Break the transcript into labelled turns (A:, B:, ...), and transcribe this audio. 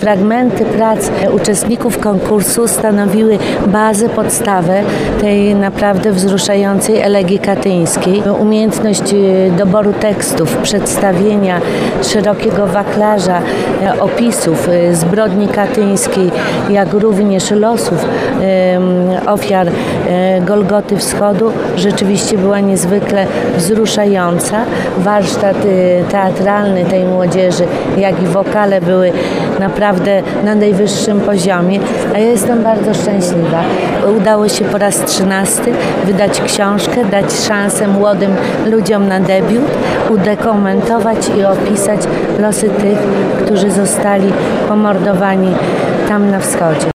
A: Fragmenty prac uczestników konkursu stanowiły bazę, podstawę tej naprawdę wzruszającej elegii katyńskiej. Umiejętność doboru tekstów, przedstawienia szerokiego wachlarza opisów zbrodni katyńskiej, jak również losów ofiar Golgoty Wschodu rzeczywiście była niezwykle wzruszająca. Warsztat teatralny tej młodzieży, jak i wokale były naprawdę na najwyższym poziomie, a ja jestem bardzo szczęśliwa. Udało się po raz 13 wydać książkę, dać szansę młodym ludziom na debiut, udokumentować i opisać losy tych, którzy zostali pomordowani tam na wschodzie.